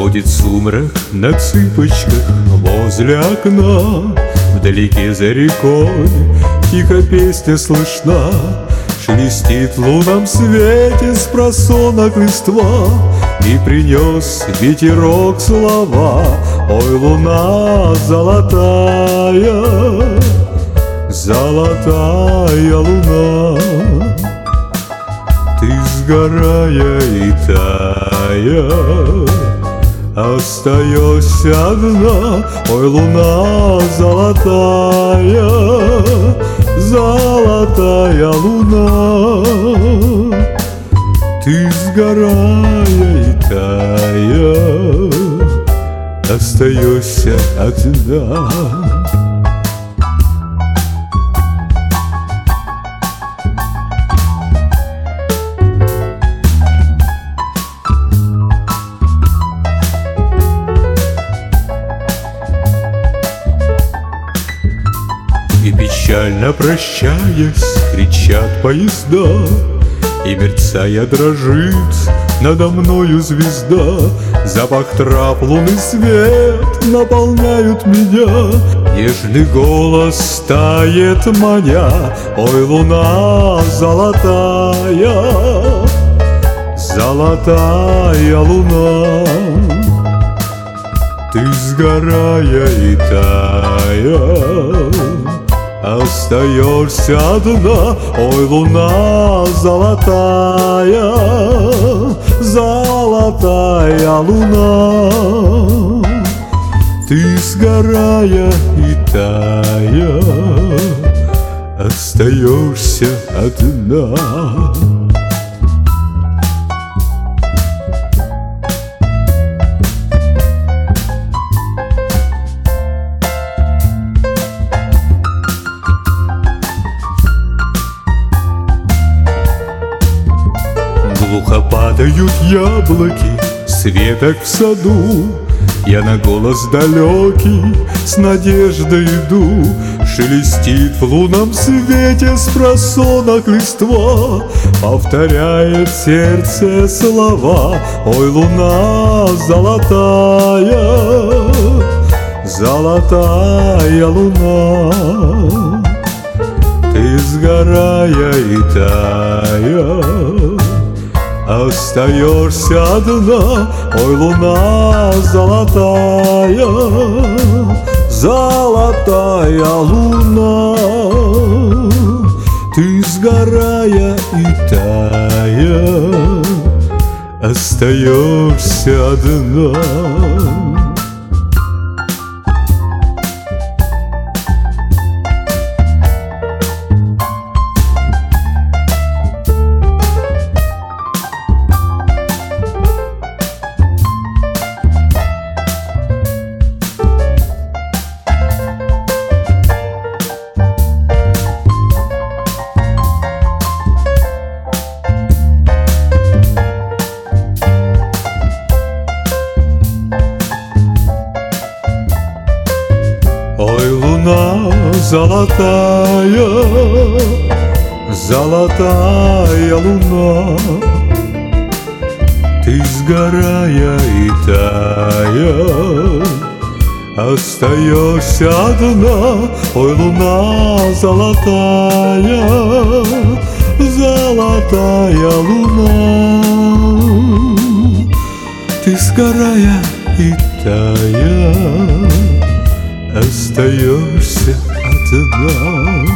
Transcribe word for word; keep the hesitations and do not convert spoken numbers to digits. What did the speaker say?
Ходит сумрак на цыпочках возле окна. Вдалеке за рекой тихо песня слышна. Шелестит в лунном свете спросонок листва. И принес ветерок слова: ой, луна золотая, золотая луна, ты, сгорая и тая, остаешься одна. Ой, луна золотая, золотая луна, ты, сгорая и тая, остаешься одна. И печально прощаясь, кричат поезда, и мерцая дрожит надо мною звезда. Запах трав, лунный свет наполняют меня. Нежный голос тает маня: ой, луна золотая, золотая луна, ты, сгорая и тая, остаешься одна. Ой, луна золотая, золотая луна, ты, сгорая и тая, остаешься одна. Глухо падают яблоки с веток в саду. Я на голос далекий с надеждой иду. Шелестит в лунном свете спросонок листва. Повторяет сердце слова: ой, луна золотая, золотая луна, ты, сгорая и тая, остаешься одна. Ой, луна золотая, золотая луна, ты, сгорая и тая, остаешься одна. Ой, луна золотая, золотая луна, ты, сгорая и тая, остаешься одна. Ой, луна золотая, золотая луна, ты, сгорая и тая, остаешься одна.